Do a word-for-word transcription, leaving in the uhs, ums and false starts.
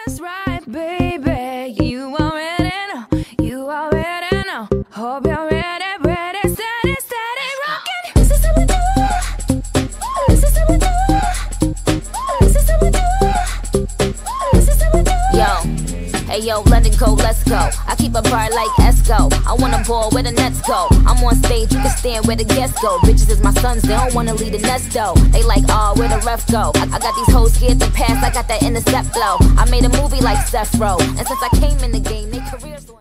That's right, baby. You already know. You already know. Hope you're ready, ready, steady, steady, rockin'. This is how we do. This is how we do. This is how we do. This is how we do. Yo, hey yo, let it go, let's go. I keep a bar like Esco. I wanna ball where the nets go. I'm on stage, you can stand where the guests go. Bitches is my sons, they don't wanna leave the nest though. They like, oh, where the ref go? I, I got these hoes scared to pass, I got that intercept flow. I made a movie like Seth Row, and since I came in the game, they careers